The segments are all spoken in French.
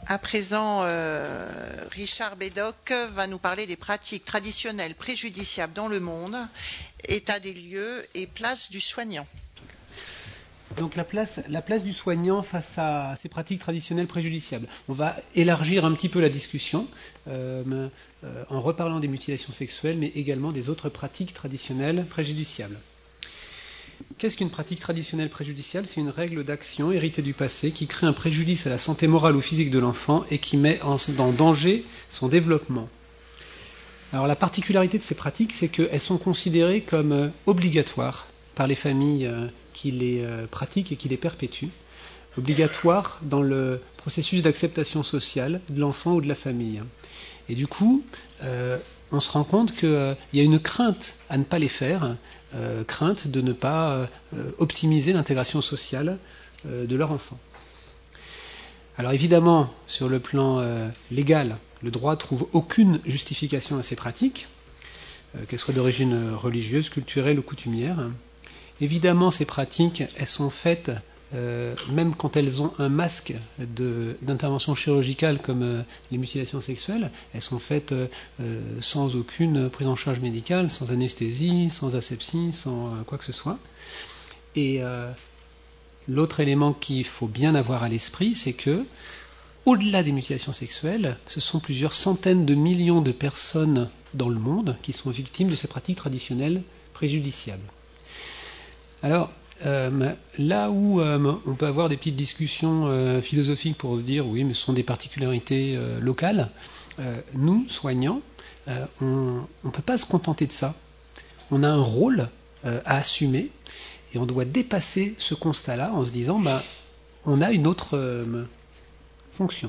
À présent, Richard Bédoc va nous parler des pratiques traditionnelles préjudiciables dans le monde, état des lieux et place du soignant. Donc la place du soignant face à ces pratiques traditionnelles préjudiciables. On va élargir un petit peu la discussion en reparlant des mutilations sexuelles, mais également des autres pratiques traditionnelles préjudiciables. Qu'est-ce qu'une pratique traditionnelle préjudiciable ? C'est une règle d'action héritée du passé qui crée un préjudice à la santé morale ou physique de l'enfant et qui met en danger son développement. Alors la particularité de ces pratiques, c'est qu'elles sont considérées comme obligatoires par les familles qui les pratiquent et qui les perpétuent, obligatoires dans le processus d'acceptation sociale de l'enfant ou de la famille. Et du coup, on se rend compte qu'il y a une crainte à ne pas les faire, crainte de ne pas optimiser l'intégration sociale de leur enfant. Alors évidemment, sur le plan légal, le droit ne trouve aucune justification à ces pratiques, qu'elles soient d'origine religieuse, culturelle ou coutumière. Évidemment, ces pratiques, elles sont faites, même quand elles ont un masque d'intervention chirurgicale comme les mutilations sexuelles, elles sont faites sans aucune prise en charge médicale, sans anesthésie, sans asepsie, sans quoi que ce soit. Et l'autre élément qu'il faut bien avoir à l'esprit, c'est que, au-delà des mutilations sexuelles, ce sont plusieurs centaines de millions de personnes dans le monde qui sont victimes de ces pratiques traditionnelles préjudiciables. Alors, là où on peut avoir des petites discussions philosophiques pour se dire oui, mais ce sont des particularités locales, nous, soignants, on ne peut pas se contenter de ça. On a un rôle à assumer et on doit dépasser ce constat-là en se disant on a une autre fonction.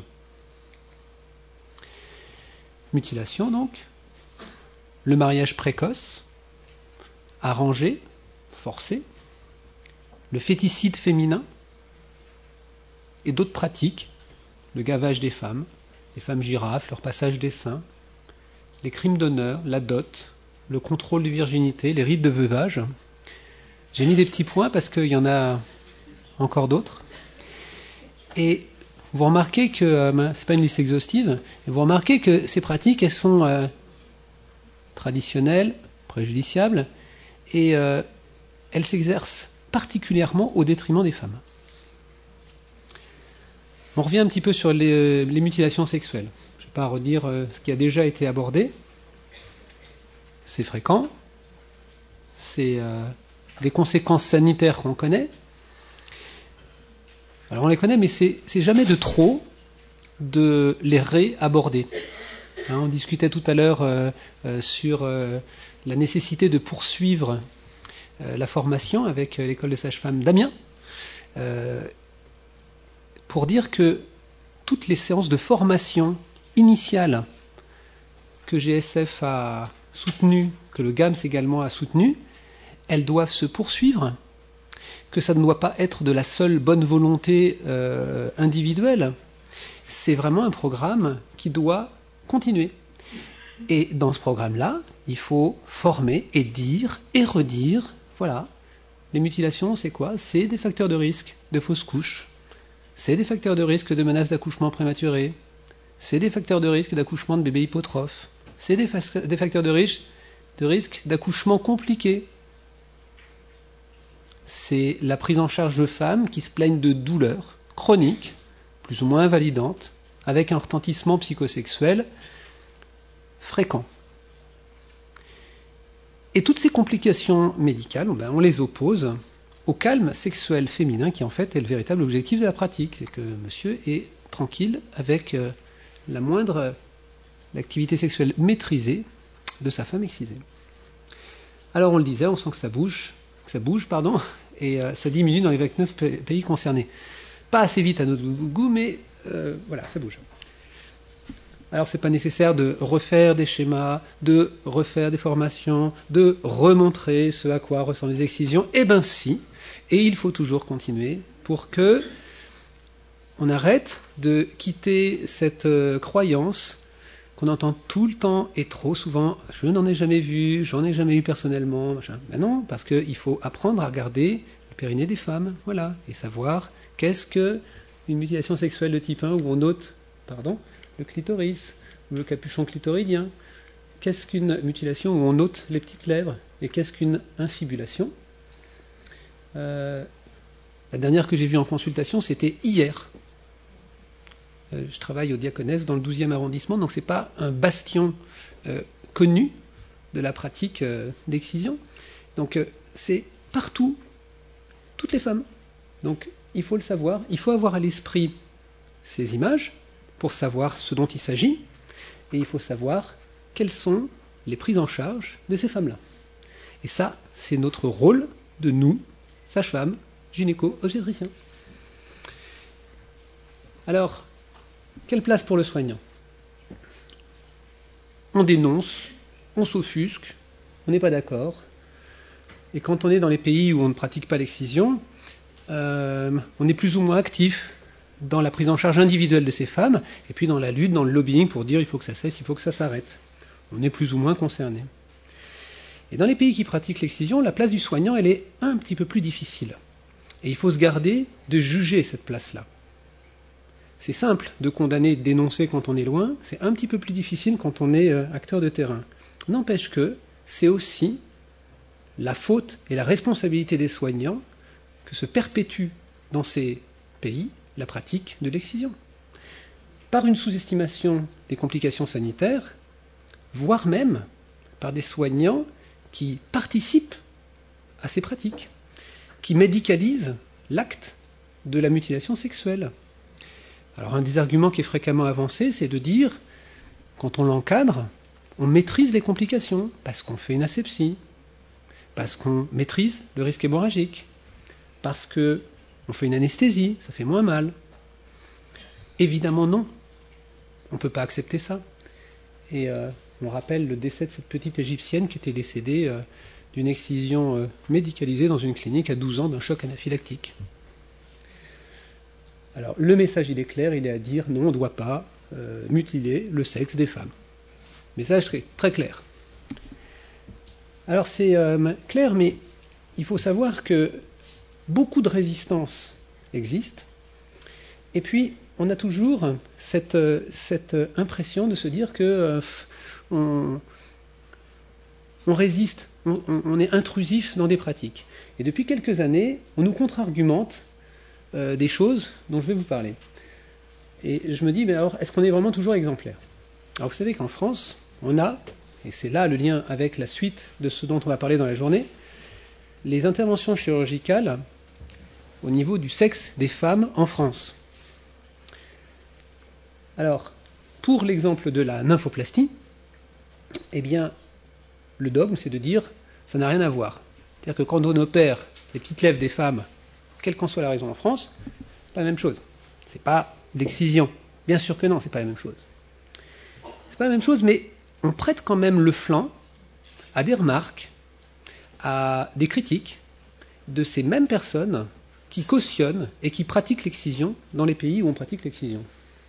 Mutilation donc, le mariage précoce, arrangé, forcé, le féticide féminin et d'autres pratiques, le gavage des femmes, les femmes girafes, leur passage des seins, les crimes d'honneur, la dot, le contrôle de virginité, les rites de veuvage. J'ai mis des petits points parce qu'il y en a encore d'autres. Et vous remarquez que, c'est pas une liste exhaustive, et vous remarquez que ces pratiques, elles sont traditionnelles, préjudiciables, et elles s'exercent particulièrement au détriment des femmes. On revient un petit peu sur les mutilations sexuelles. Je ne vais pas redire ce qui a déjà été abordé. C'est fréquent. C'est des conséquences sanitaires qu'on connaît. Alors on les connaît, mais c'est jamais de trop de les réaborder. On discutait tout à l'heure sur la nécessité de poursuivre la formation avec l'école de sage-femme d'Amiens, pour dire que toutes les séances de formation initiale que GSF a soutenues, que le GAMS également a soutenues, elles doivent se poursuivre, que ça ne doit pas être de la seule bonne volonté individuelle. C'est vraiment un programme qui doit continuer. Et dans ce programme-là, il faut former et dire et redire. Voilà, les mutilations, c'est quoi ? C'est des facteurs de risque de fausses couches, c'est des facteurs de risque de menaces d'accouchement prématuré, c'est des facteurs de risque d'accouchement de bébés hypotrophes, c'est des facteurs de risque d'accouchement compliqué. C'est la prise en charge de femmes qui se plaignent de douleurs chroniques, plus ou moins invalidantes, avec un retentissement psychosexuel fréquent. Et toutes ces complications médicales, on les oppose au calme sexuel féminin qui en fait est le véritable objectif de la pratique. C'est que monsieur est tranquille avec l'activité sexuelle maîtrisée de sa femme excisée. Alors on le disait, on sent que ça bouge, et ça diminue dans les 29 pays concernés. Pas assez vite à notre goût, mais voilà, ça bouge. Alors c'est pas nécessaire de refaire des schémas, de refaire des formations, de remontrer ce à quoi ressemblent les excisions. Eh bien si, et il faut toujours continuer pour que on arrête de quitter cette croyance qu'on entend tout le temps et trop souvent. Je n'en ai jamais vu, j'en ai jamais eu personnellement. Machin. Ben non, parce qu'il faut apprendre à regarder le périnée des femmes, voilà, et savoir qu'est-ce que une mutilation sexuelle de type 1 où on ôte le clitoris, le capuchon clitoridien. Qu'est-ce qu'une mutilation où on ôte les petites lèvres? Et qu'est-ce qu'une infibulation? La dernière que j'ai vue en consultation, c'était hier. Je travaille au Diaconesse dans le 12e arrondissement, donc ce n'est pas un bastion connu de la pratique d'excision. Donc c'est partout, toutes les femmes. Donc il faut le savoir, il faut avoir à l'esprit ces images pour savoir ce dont il s'agit, et il faut savoir quelles sont les prises en charge de ces femmes-là. Et ça, c'est notre rôle de nous, sages-femmes, gynéco-obstétriciens. Alors, quelle place pour le soignant? On dénonce, on s'offusque, on n'est pas d'accord. Et quand on est dans les pays où on ne pratique pas l'excision, on est plus ou moins actif dans la prise en charge individuelle de ces femmes, et puis dans la lutte, dans le lobbying pour dire il faut que ça cesse, il faut que ça s'arrête. On est plus ou moins concerné. Et dans les pays qui pratiquent l'excision, la place du soignant, elle est un petit peu plus difficile. Et il faut se garder de juger cette place-là. C'est simple de condamner et de dénoncer quand on est loin, c'est un petit peu plus difficile quand on est acteur de terrain. N'empêche que c'est aussi la faute et la responsabilité des soignants que se perpétue dans ces pays la pratique de l'excision. Par une sous-estimation des complications sanitaires, voire même par des soignants qui participent à ces pratiques, qui médicalisent l'acte de la mutilation sexuelle. Alors un des arguments qui est fréquemment avancé, c'est de dire, quand on l'encadre, on maîtrise les complications, parce qu'on fait une asepsie, parce qu'on maîtrise le risque hémorragique, parce qu'on fait une anesthésie, ça fait moins mal. Évidemment non, on ne peut pas accepter ça. Et on rappelle le décès de cette petite égyptienne qui était décédée d'une excision médicalisée dans une clinique à 12 ans d'un choc anaphylactique. Alors le message il est clair, il est à dire non, on ne doit pas mutiler le sexe des femmes. Message très, très clair. Alors c'est clair, mais il faut savoir que beaucoup de résistance existe, et puis on a toujours cette impression de se dire que on résiste, on est intrusif dans des pratiques. Et depuis quelques années, on nous contre-argumente des choses dont je vais vous parler. Et je me dis, mais alors, est-ce qu'on est vraiment toujours exemplaire? Alors vous savez qu'en France, on a, et c'est là le lien avec la suite de ce dont on va parler dans la journée, les interventions chirurgicales au niveau du sexe des femmes en France. Alors, pour l'exemple de la nymphoplastie, eh bien, le dogme, c'est de dire ça n'a rien à voir. C'est-à-dire que quand on opère les petites lèvres des femmes, quelle qu'en soit la raison en France, c'est pas la même chose. C'est pas d'excision. Bien sûr que non, c'est pas la même chose. C'est pas la même chose, mais on prête quand même le flanc à des remarques, à des critiques de ces mêmes personnes qui cautionnent et qui pratiquent l'excision dans les pays où on pratique l'excision.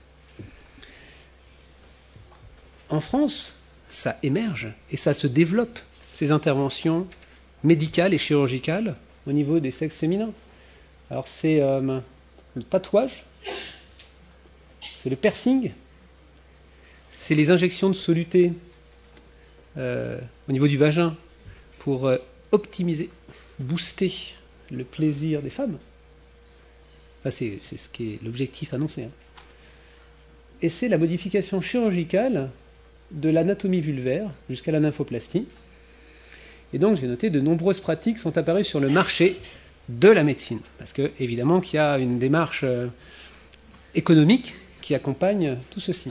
En France, ça émerge et ça se développe, ces interventions médicales et chirurgicales au niveau des sexes féminins. Alors c'est le tatouage, c'est le piercing, c'est les injections de soluté au niveau du vagin pour optimiser, booster le plaisir des femmes. Enfin, c'est ce qui est l'objectif annoncé. Hein. Et c'est la modification chirurgicale de l'anatomie vulvaire jusqu'à la nymphoplastie. Et donc j'ai noté de nombreuses pratiques sont apparues sur le marché de la médecine. Parce que évidemment qu'il y a une démarche économique qui accompagne tout ceci.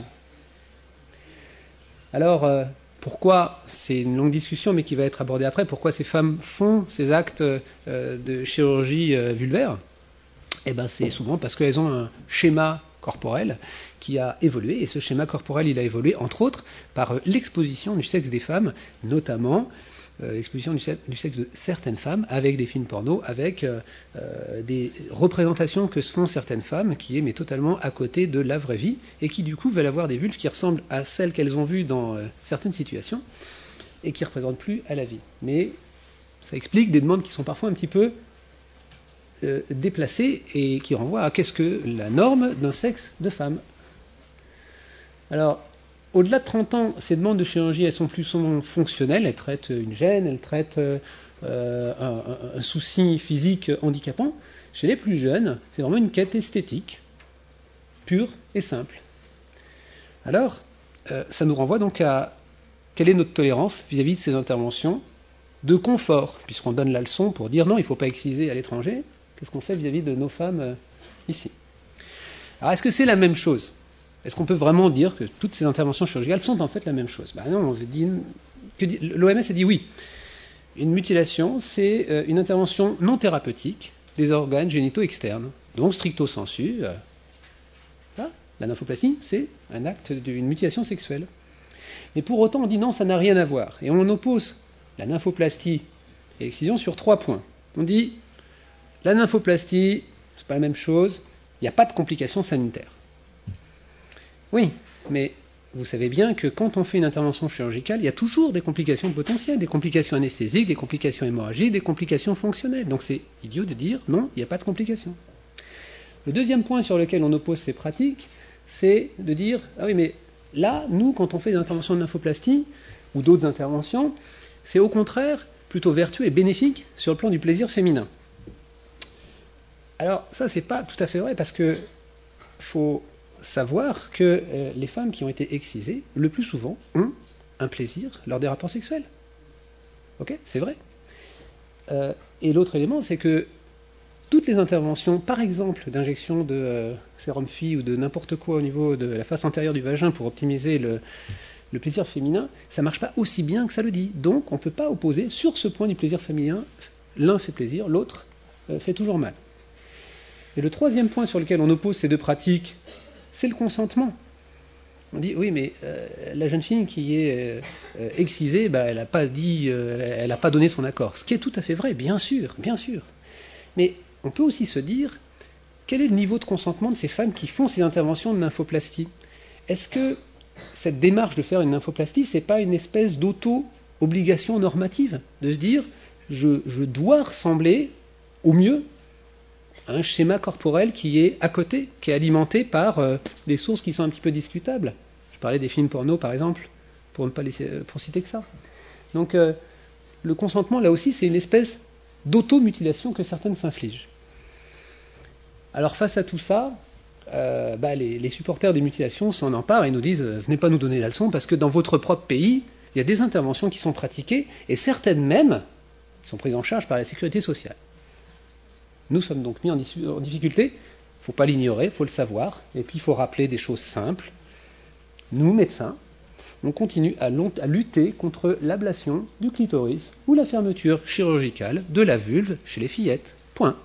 Alors pourquoi, c'est une longue discussion mais qui va être abordée après, pourquoi ces femmes font ces actes de chirurgie vulvaire? Eh bien c'est souvent parce qu'elles ont un schéma corporel qui a évolué, et ce schéma corporel il a évolué entre autres par l'exposition du sexe des femmes, notamment l'exposition du sexe de certaines femmes avec des films porno, avec des représentations que se font certaines femmes qui est mais totalement à côté de la vraie vie et qui du coup veulent avoir des vulves qui ressemblent à celles qu'elles ont vues dans certaines situations et qui ne représentent plus à la vie. Mais ça explique des demandes qui sont parfois un petit peu déplacées et qui renvoient à qu'est-ce que la norme d'un sexe de femme. Alors, au-delà de 30 ans, ces demandes de chirurgie, elles sont plus souvent fonctionnelles, elles traitent une gêne, elles traitent un souci physique handicapant. Chez les plus jeunes, c'est vraiment une quête esthétique, pure et simple. Alors, ça nous renvoie donc à quelle est notre tolérance vis-à-vis de ces interventions de confort, puisqu'on donne la leçon pour dire non, il ne faut pas exciser à l'étranger. Qu'est-ce qu'on fait vis-à-vis de nos femmes ici? Alors, est-ce que c'est la même chose? Est-ce qu'on peut vraiment dire que toutes ces interventions chirurgicales sont en fait la même chose? Non, l'OMS a dit oui. Une mutilation, c'est une intervention non thérapeutique des organes génitaux externes. Donc, stricto sensu, la nymphoplastie, c'est un acte d'une mutilation sexuelle. Mais pour autant, on dit non, ça n'a rien à voir. Et on oppose la nymphoplastie et l'excision sur 3 points. On dit, la nymphoplastie, c'est pas la même chose, il n'y a pas de complications sanitaires. Oui, mais vous savez bien que quand on fait une intervention chirurgicale, il y a toujours des complications potentielles, des complications anesthésiques, des complications hémorragiques, des complications fonctionnelles. Donc c'est idiot de dire non, il n'y a pas de complications. Le deuxième point sur lequel on oppose ces pratiques, c'est de dire, ah oui, mais là, nous, quand on fait des interventions de nymphoplastie ou d'autres interventions, c'est au contraire plutôt vertueux et bénéfique sur le plan du plaisir féminin. Alors ça, c'est pas tout à fait vrai parce que faut savoir que les femmes qui ont été excisées, le plus souvent, ont un plaisir lors des rapports sexuels. Ok, c'est vrai. Et l'autre élément, c'est que toutes les interventions, par exemple d'injection de sérum phi ou de n'importe quoi au niveau de la face antérieure du vagin pour optimiser le plaisir féminin, ça ne marche pas aussi bien que ça le dit. Donc on ne peut pas opposer sur ce point du plaisir féminin, l'un fait plaisir, l'autre fait toujours mal. Et le troisième point sur lequel on oppose ces deux pratiques, c'est le consentement. On dit, oui, mais la jeune fille qui est excisée, elle n'a pas dit, elle n'a pas donné son accord. Ce qui est tout à fait vrai, bien sûr, bien sûr. Mais on peut aussi se dire, quel est le niveau de consentement de ces femmes qui font ces interventions de nymphoplastie? Est-ce que cette démarche de faire une nymphoplastie, c'est pas une espèce d'auto-obligation normative? De se dire, je dois ressembler au mieux à un schéma corporel qui est à côté, qui est alimenté par des sources qui sont un petit peu discutables. Je parlais des films porno, par exemple, pour citer que ça. Donc, le consentement, là aussi, c'est une espèce d'auto-mutilation que certaines s'infligent. Alors, face à tout ça, les supporters des mutilations s'en emparent et nous disent venez pas nous donner la leçon parce que dans votre propre pays, il y a des interventions qui sont pratiquées et certaines même sont prises en charge par la sécurité sociale. Nous sommes donc mis en difficulté, il ne faut pas l'ignorer, il faut le savoir, et puis il faut rappeler des choses simples. Nous, médecins, on continue à lutter contre l'ablation du clitoris ou la fermeture chirurgicale de la vulve chez les fillettes. Point.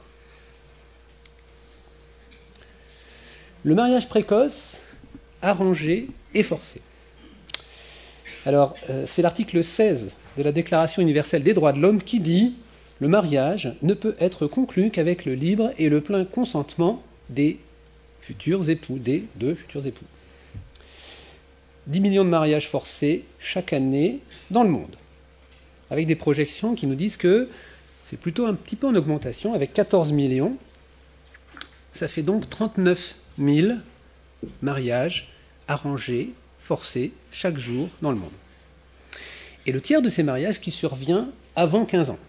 Le mariage précoce, arrangé et forcé. Alors, c'est l'article 16 de la Déclaration universelle des droits de l'homme qui dit « Le mariage ne peut être conclu qu'avec le libre et le plein consentement des futurs époux, des deux futurs époux. » 10 millions de mariages forcés chaque année dans le monde, avec des projections qui nous disent que c'est plutôt un petit peu en augmentation, avec 14 millions. Ça fait donc 39 000 mariages arrangés, forcés, chaque jour dans le monde. Et le tiers de ces mariages qui survient avant 15 ans.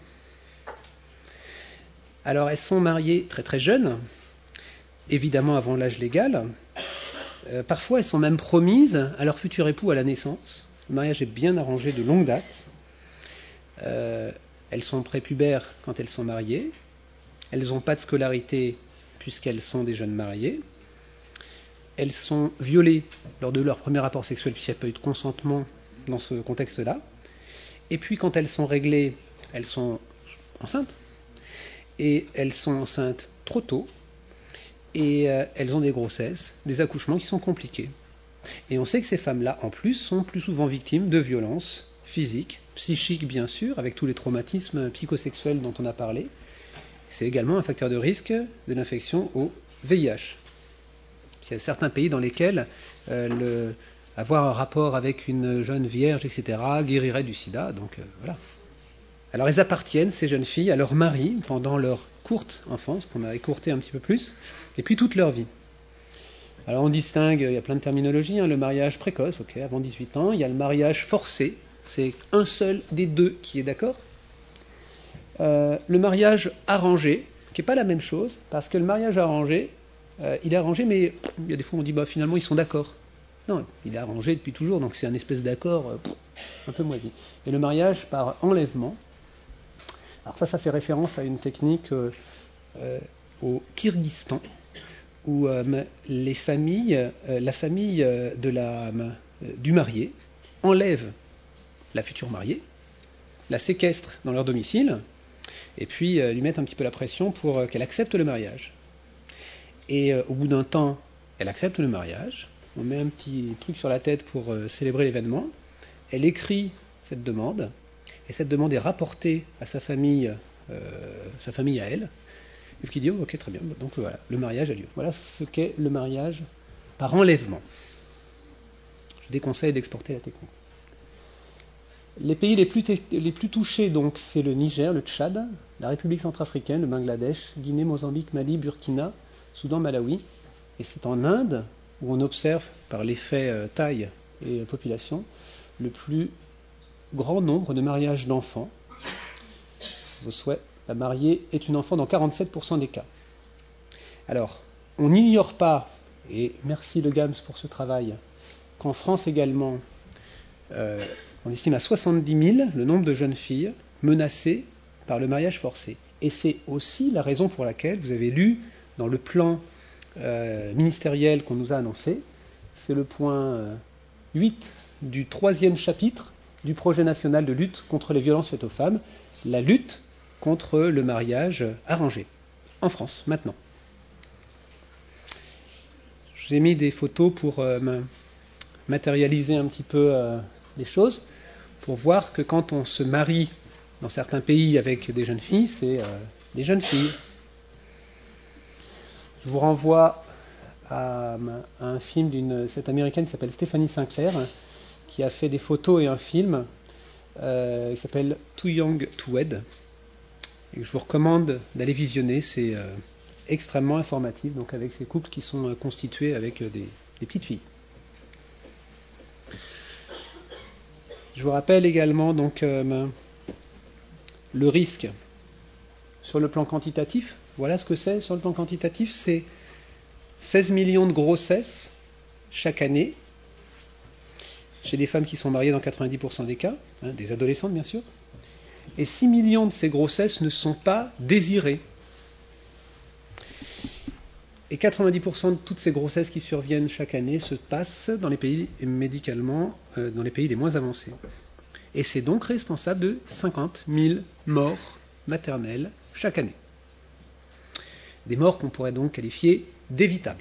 Alors, elles sont mariées très très jeunes, évidemment avant l'âge légal. Parfois, elles sont même promises à leur futur époux à la naissance. Le mariage est bien arrangé de longue date. Elles sont prépubères quand elles sont mariées. Elles n'ont pas de scolarité puisqu'elles sont des jeunes mariées. Elles sont violées lors de leur premier rapport sexuel puisqu'il n'y a pas eu de consentement dans ce contexte-là. Et puis, quand elles sont réglées, elles sont enceintes. Et elles sont enceintes trop tôt. Et elles ont des grossesses, des accouchements qui sont compliqués. Et on sait que ces femmes-là, en plus, sont plus souvent victimes de violences physiques, psychiques bien sûr, avec tous les traumatismes psychosexuels dont on a parlé. C'est également un facteur de risque de l'infection au VIH. Il y a certains pays dans lesquels avoir un rapport avec une jeune vierge, etc., guérirait du sida. Donc voilà. Alors elles appartiennent, ces jeunes filles, à leur mari pendant leur courte enfance, qu'on a écourté un petit peu plus, et puis toute leur vie. Alors on distingue, il y a plein de terminologies, le mariage précoce, ok, avant 18 ans, il y a le mariage forcé, c'est un seul des deux qui est d'accord. Le mariage arrangé, qui n'est pas la même chose, parce que le mariage arrangé, il est arrangé, mais il y a des fois on dit finalement ils sont d'accord. Non, il est arrangé depuis toujours, donc c'est un espèce d'accord un peu moisi. Et le mariage par enlèvement, alors ça fait référence à une technique au Kyrgyzstan, où la famille du marié enlève la future mariée, la séquestre dans leur domicile, et puis lui mettre un petit peu la pression pour qu'elle accepte le mariage. Et au bout d'un temps, elle accepte le mariage, on met un petit truc sur la tête pour célébrer l'événement, elle écrit cette demande, et cette demande est rapportée à sa famille à elle, et qui dit ok, très bien, donc voilà, le mariage a lieu. Voilà ce qu'est le mariage par enlèvement. Je déconseille d'exporter la technique. Les pays les plus touchés, donc, c'est le Niger, le Tchad, la République centrafricaine, le Bangladesh, Guinée, Mozambique, Mali, Burkina, Soudan, Malawi. Et c'est en Inde où on observe, par l'effet taille et population, le plus grand nombre de mariages d'enfants. Vos souhaits, la mariée est une enfant dans 47% des cas. Alors, on n'ignore pas, et merci Le Gams pour ce travail, qu'en France également, on estime à 70 000 le nombre de jeunes filles menacées par le mariage forcé. Et c'est aussi la raison pour laquelle, vous avez lu dans le plan ministériel qu'on nous a annoncé, c'est le point 8 du 3e chapitre du projet national de lutte contre les violences faites aux femmes, la lutte contre le mariage arrangé, en France, maintenant. Je vous ai mis des photos pour matérialiser un petit peu les choses, pour voir que quand on se marie dans certains pays avec des jeunes filles, c'est des jeunes filles. Je vous renvoie à un film cette américaine qui s'appelle Stephanie Sinclair, qui a fait des photos et un film qui s'appelle Too Young to Wed. Et je vous recommande d'aller visionner, c'est extrêmement informatif, donc avec ces couples qui sont constitués avec des petites filles. Je vous rappelle également donc le risque sur le plan quantitatif. Voilà ce que c'est sur le plan quantitatif, c'est 16 millions de grossesses chaque année chez des femmes qui sont mariées dans 90% des cas, des adolescentes bien sûr, et 6 millions de ces grossesses ne sont pas désirées. Et 90% de toutes ces grossesses qui surviennent chaque année se passent dans les pays médicalement, dans les pays les moins avancés. Et c'est donc responsable de 50 000 morts maternelles chaque année. Des morts qu'on pourrait donc qualifier d'évitables.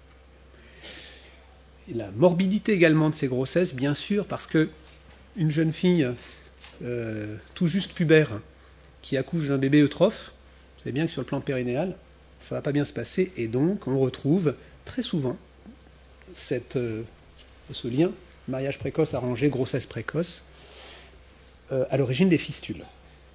Et la morbidité également de ces grossesses, bien sûr, parce que une jeune fille tout juste pubère qui accouche d'un bébé eutrophe, vous savez bien que sur le plan périnéal, ça ne va pas bien se passer, et donc on retrouve très souvent ce lien, mariage précoce arrangé, grossesse précoce, à l'origine des fistules.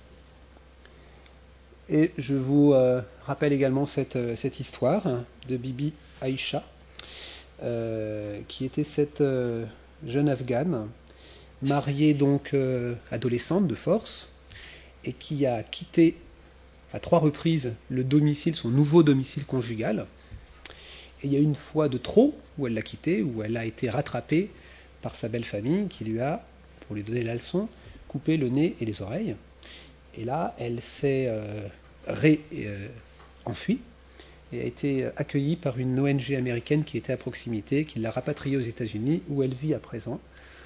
Et je vous rappelle également cette histoire de Bibi Aïcha, qui était cette jeune Afghane, mariée donc adolescente de force, et qui a quitté à 3 reprises le domicile, son nouveau domicile conjugal. Et il y a une fois de trop où elle l'a quitté, où elle a été rattrapée par sa belle famille qui lui a, pour lui donner la leçon, coupé le nez et les oreilles. Et là, elle s'est enfuie et a été accueillie par une ONG américaine qui était à proximité, qui l'a rapatriée aux États-Unis, où elle vit à présent.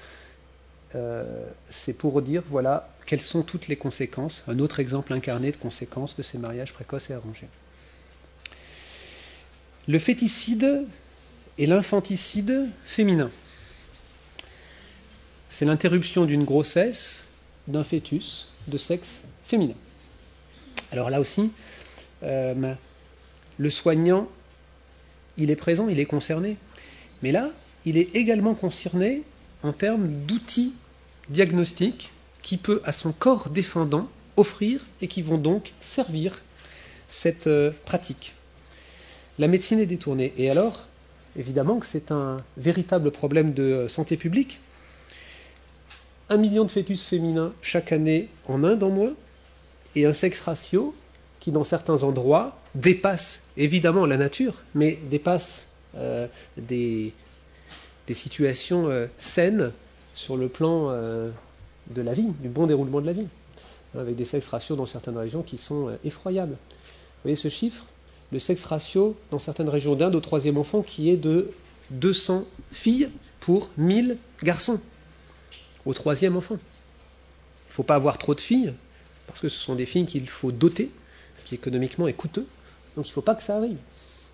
C'est pour dire, voilà, quelles sont toutes les conséquences, un autre exemple incarné de conséquences de ces mariages précoces et arrangés. Le féticide et l'infanticide féminin. C'est l'interruption d'une grossesse d'un fœtus de sexe féminin. Alors là aussi, le soignant, il est présent, il est concerné. Mais là, il est également concerné en termes d'outils diagnostiques qui peut, à son corps défendant, offrir et qui vont donc servir cette pratique. La médecine est détournée. Et alors, évidemment que c'est un véritable problème de santé publique. 1 million de fœtus féminins chaque année en Inde en moins, et un sexe ratio qui, dans certains endroits, dépasse évidemment la nature, mais dépasse des situations saines sur le plan de la vie, du bon déroulement de la vie, avec des sexe ratios dans certaines régions qui sont effroyables. Vous voyez ce chiffre ? Le sexe ratio dans certaines régions d'Inde au 3e enfant qui est de 200 filles pour 1000 garçons au 3e enfant. Il ne faut pas avoir trop de filles, parce que ce sont des filles qu'il faut doter, ce qui économiquement est coûteux, donc il ne faut pas que ça arrive.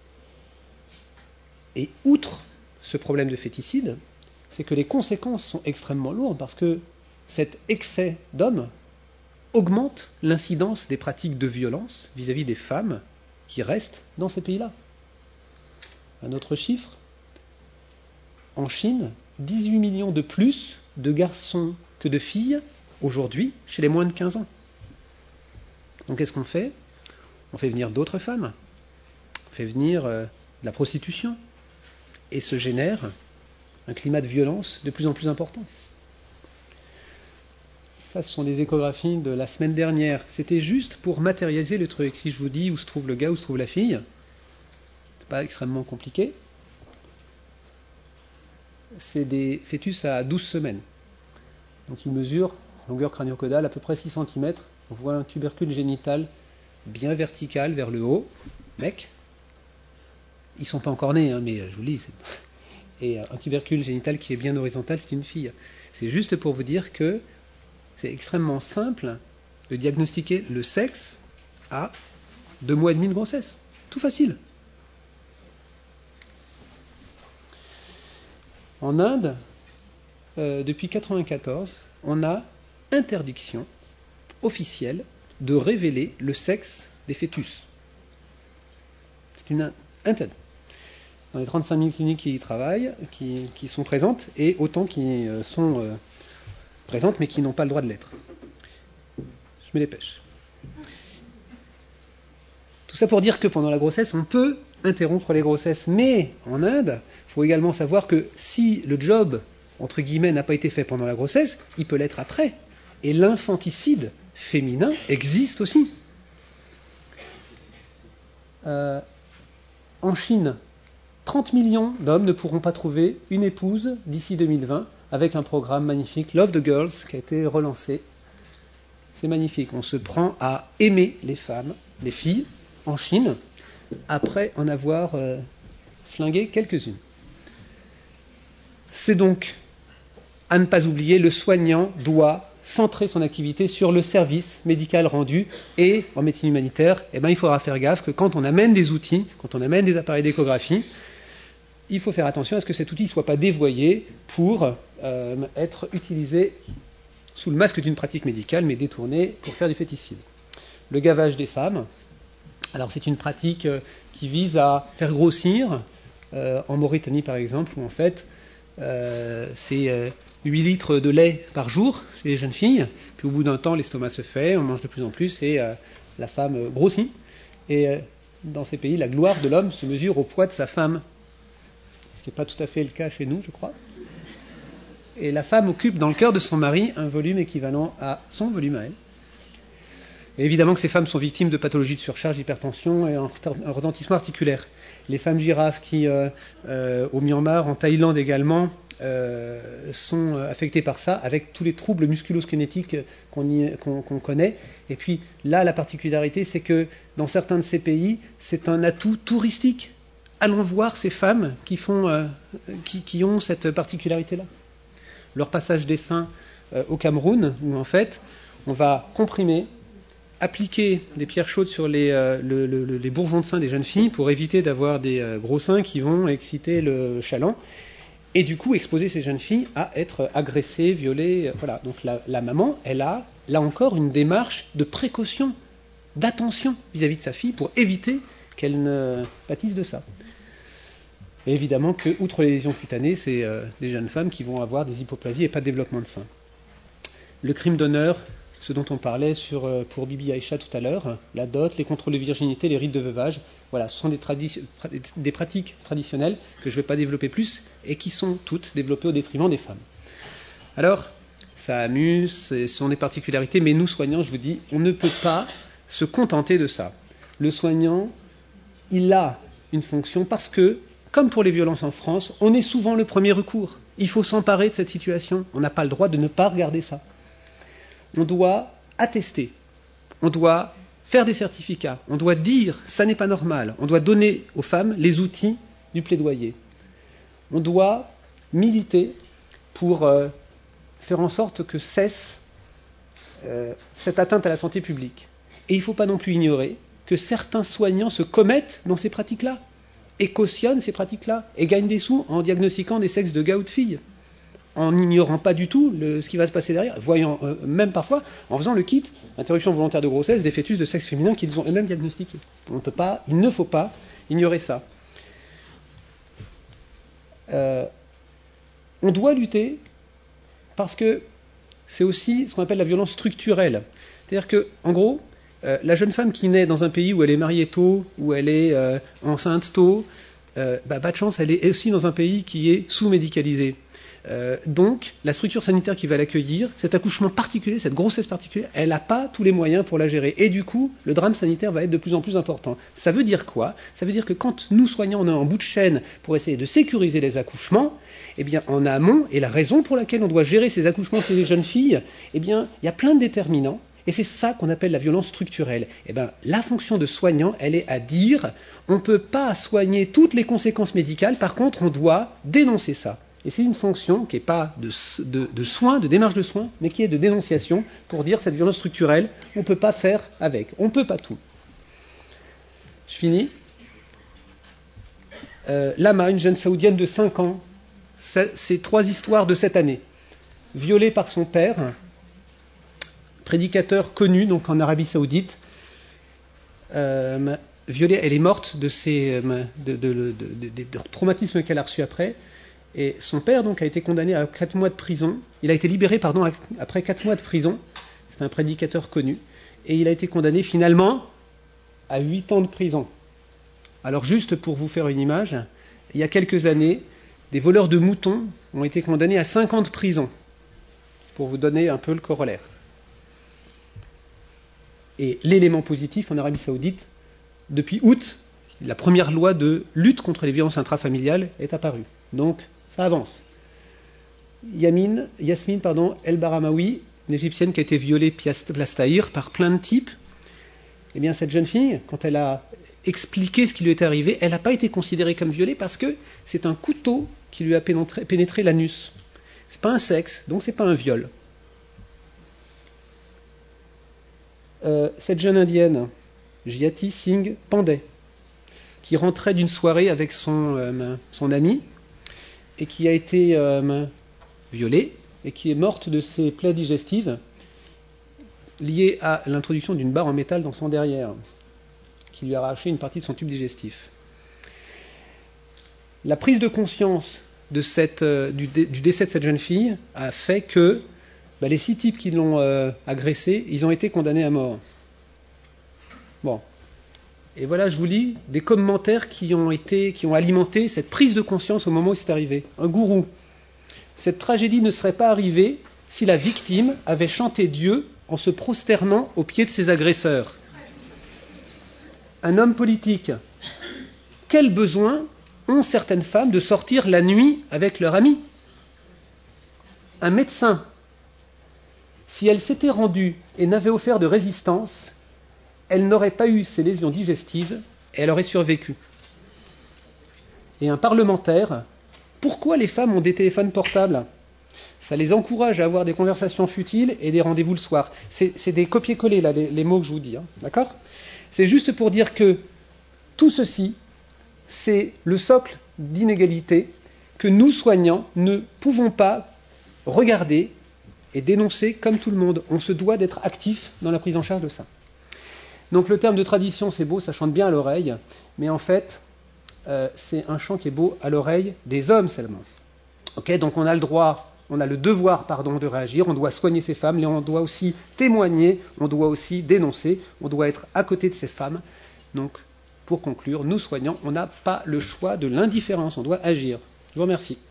Et outre ce problème de féticide, c'est que les conséquences sont extrêmement lourdes, parce que cet excès d'hommes augmente l'incidence des pratiques de violence vis-à-vis des femmes qui restent dans ces pays-là. Un autre chiffre, en Chine, 18 millions de plus de garçons que de filles aujourd'hui chez les moins de 15 ans. Donc qu'est-ce qu'on fait ? On fait venir d'autres femmes, on fait venir de la prostitution, et se génère un climat de violence de plus en plus important. Ça, ce sont des échographies de la semaine dernière. C'était juste pour matérialiser le truc. Si je vous dis où se trouve le gars, où se trouve la fille, c'est pas extrêmement compliqué. C'est des fœtus à 12 semaines. Donc ils mesurent, longueur crânio-caudale, à peu près 6 cm. On voit un tubercule génital bien vertical vers le haut. Mec, ils sont pas encore nés, hein, mais je vous le dis. Et un tubercule génital qui est bien horizontal, c'est une fille. C'est juste pour vous dire que c'est extrêmement simple de diagnostiquer le sexe à 2 mois et demi de grossesse. Tout facile. En Inde, depuis 1994, on a interdiction officielle de révéler le sexe des fœtus. C'est une interdit. Dans les 35 000 cliniques qui y travaillent, qui sont présentes, et autant qui sont présentes mais qui n'ont pas le droit de l'être. Je me dépêche. Tout ça pour dire que pendant la grossesse, on peut interrompre les grossesses. Mais en Inde, il faut également savoir que si le job, entre guillemets, n'a pas été fait pendant la grossesse, il peut l'être après. Et l'infanticide féminin existe aussi. En Chine, 30 millions d'hommes ne pourront pas trouver une épouse d'ici 2020 avec un programme magnifique, Love the Girls, qui a été relancé. C'est magnifique. On se prend à aimer les femmes, les filles, en Chine, après en avoir flingué quelques-unes. C'est donc, à ne pas oublier, le soignant doit centrer son activité sur le service médical rendu, et en médecine humanitaire, il faudra faire gaffe que quand on amène des outils, quand on amène des appareils d'échographie, il faut faire attention à ce que cet outil ne soit pas dévoyé pour être utilisé sous le masque d'une pratique médicale, mais détourné pour faire du féticide. Le gavage des femmes, alors c'est une pratique qui vise à faire grossir, en Mauritanie par exemple, où en fait c'est 8 litres de lait par jour chez les jeunes filles, puis au bout d'un temps l'estomac se fait, on mange de plus en plus et la femme grossit. Et dans ces pays, la gloire de l'homme se mesure au poids de sa femme, ce qui n'est pas tout à fait le cas chez nous, je crois. Et la femme occupe dans le cœur de son mari un volume équivalent à son volume à elle. Et évidemment que ces femmes sont victimes de pathologies de surcharge, d'hypertension et un retentissement articulaire. Les femmes girafes qui, au Myanmar, en Thaïlande également, sont affectées par ça, avec tous les troubles musculo-squelettiques qu'on connaît. Et puis là, la particularité, c'est que dans certains de ces pays, c'est un atout touristique. Allons voir ces femmes qui ont cette particularité-là. Leur passage des seins au Cameroun, où en fait, on va comprimer, appliquer des pierres chaudes sur les bourgeons de seins des jeunes filles pour éviter d'avoir des gros seins qui vont exciter le chaland, et du coup exposer ces jeunes filles à être agressées, violées. Voilà. Donc la maman, elle a là encore une démarche de précaution, d'attention vis-à-vis de sa fille pour éviter qu'elle ne pâtisse de ça. Et évidemment que, outre les lésions cutanées, c'est des jeunes femmes qui vont avoir des hypoplasies et pas de développement de seins. Le crime d'honneur ce dont on parlait pour Bibi Aïcha tout à l'heure, la dot, les contrôles de virginité, les rites de veuvage. Voilà, ce sont des pratiques traditionnelles que je ne vais pas développer plus et qui sont toutes développées au détriment des femmes. Alors, ça amuse, ce sont des particularités, mais nous, soignants, je vous dis, on ne peut pas se contenter de ça. Le soignant, il a une fonction parce que, comme pour les violences en France, on est souvent le premier recours. Il faut s'emparer de cette situation. On n'a pas le droit de ne pas regarder ça. On doit attester, on doit faire des certificats, on doit dire ça n'est pas normal, on doit donner aux femmes les outils du plaidoyer. On doit militer pour faire en sorte que cesse cette atteinte à la santé publique. Et il ne faut pas non plus ignorer que certains soignants se commettent dans ces pratiques-là et cautionnent ces pratiques-là et gagnent des sous en diagnostiquant des sexes de gars ou de filles, en n'ignorant pas du tout ce qui va se passer derrière, voyant même parfois, en faisant le kit, interruption volontaire de grossesse, des fœtus de sexe féminin qu'ils ont eux-mêmes diagnostiqués. Il ne faut pas ignorer ça. On doit lutter parce que c'est aussi ce qu'on appelle la violence structurelle. C'est-à-dire que, en gros, la jeune femme qui naît dans un pays où elle est mariée tôt, où elle est enceinte tôt, pas de chance, elle est aussi dans un pays qui est sous-médicalisé. Donc, la structure sanitaire qui va l'accueillir, cet accouchement particulier, cette grossesse particulière, elle n'a pas tous les moyens pour la gérer. Et du coup, le drame sanitaire va être de plus en plus important. Ça veut dire quoi ? Ça veut dire que quand nous, soignants, on est en bout de chaîne pour essayer de sécuriser les accouchements, eh bien, en amont, et la raison pour laquelle on doit gérer ces accouchements chez les jeunes filles, eh bien, il y a plein de déterminants. Et c'est ça qu'on appelle la violence structurelle. Eh bien, la fonction de soignant, elle est à dire, on ne peut pas soigner toutes les conséquences médicales, par contre, on doit dénoncer ça. Et c'est une fonction qui n'est pas de soin, de démarche de soin, mais qui est de dénonciation pour dire cette violence structurelle, on ne peut pas faire avec, on ne peut pas tout. Je finis. Lama, une jeune saoudienne de 5 ans, c'est 3 histoires de cette année. Violée par son père, prédicateur connu donc en Arabie Saoudite, violée, elle est morte des traumatismes qu'elle a reçus après. Et son père donc a été condamné à 4 mois de prison. Il a été libéré après 4 mois de prison. C'est un prédicateur connu. Et il a été condamné finalement à 8 ans de prison. Alors juste pour vous faire une image, il y a quelques années, des voleurs de moutons ont été condamnés à 5 ans de prison. Pour vous donner un peu le corollaire. Et l'élément positif en Arabie Saoudite, depuis août, la première loi de lutte contre les violences intrafamiliales est apparue. Donc, ça avance. Yasmine El-Baramawi, une égyptienne qui a été violée place Tahrir par plein de types, eh bien cette jeune fille, quand elle a expliqué ce qui lui était arrivé, elle n'a pas été considérée comme violée parce que c'est un couteau qui lui a pénétré l'anus. C'est pas un sexe, donc c'est pas un viol. Cette jeune indienne, Jyoti Singh Pandey, qui rentrait d'une soirée avec son ami, et qui a été violée et qui est morte de ses plaies digestives liées à l'introduction d'une barre en métal dans son derrière, qui lui a arraché une partie de son tube digestif. La prise de conscience du décès de cette jeune fille a fait que les 6 types qui l'ont agressée, ils ont été condamnés à mort. Bon. Et voilà, je vous lis des commentaires qui ont alimenté cette prise de conscience au moment où c'est arrivé. Un gourou. Cette tragédie ne serait pas arrivée si la victime avait chanté Dieu en se prosternant aux pieds de ses agresseurs. Un homme politique. Quel besoin ont certaines femmes de sortir la nuit avec leur ami ? Un médecin. Si elle s'était rendue et n'avait offert de résistance, elle n'aurait pas eu ces lésions digestives et elle aurait survécu. Et un parlementaire, pourquoi les femmes ont des téléphones portables ? Ça les encourage à avoir des conversations futiles et des rendez-vous le soir. C'est des copier-coller, là, les mots que je vous dis. D'accord ? C'est juste pour dire que tout ceci, c'est le socle d'inégalité que nous, soignants, ne pouvons pas regarder et dénoncer comme tout le monde. On se doit d'être actif dans la prise en charge de ça. Donc le terme de tradition, c'est beau, ça chante bien à l'oreille, mais en fait, c'est un chant qui est beau à l'oreille des hommes seulement. Okay, donc on a le droit on a le devoir, de réagir, on doit soigner ces femmes, mais on doit aussi témoigner, on doit aussi dénoncer, on doit être à côté de ces femmes. Donc, pour conclure, nous soignants, on n'a pas le choix de l'indifférence, on doit agir. Je vous remercie.